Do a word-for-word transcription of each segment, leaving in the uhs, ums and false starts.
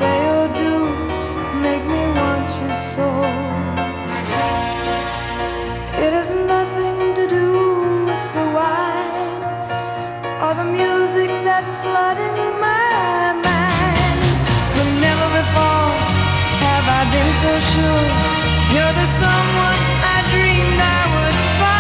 say or do make me want you so. It has nothing to do with the wine or the music that's flooding my mind. But never before have I been so sure you're the someone I dreamed I would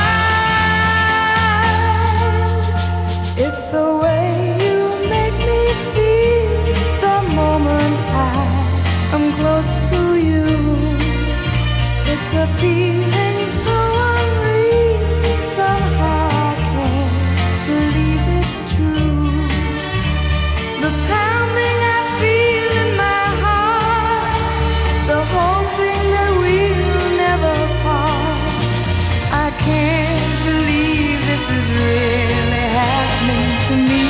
find. It's the way you make me feel the moment I am close to you. It's a feeling so unreal, somehow I can't believe it's true. The pounding I feel in my heart, the hoping that we'll never part. I can't believe this is really happening to me.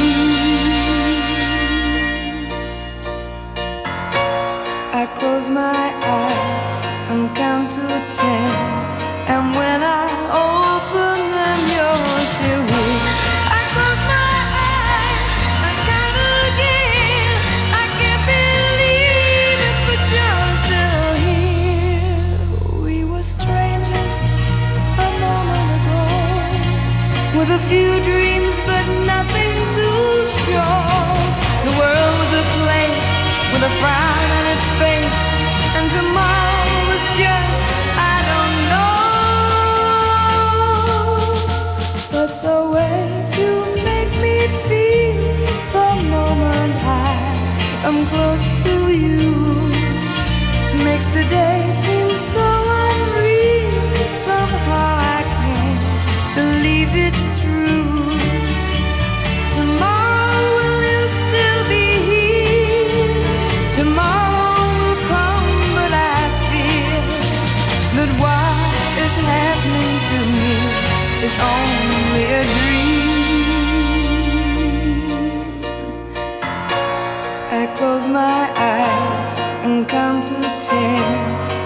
I close my eyes and count to ten, and when I open them, you're still here. I close my eyes and count again. I can't believe it, but you're still here. We were strangers a moment ago, with a few dreams but nothing to show. The world was a place with a frown on its face, and tomorrow was just, I don't know. But the way you make me feel the moment I am close to you makes today seem so unreal. Somehow I can't believe it's true. Tomorrow will you still be here? Tomorrow will come, but I fear that what is happening to me is only a dream. I close my eyes and count to ten,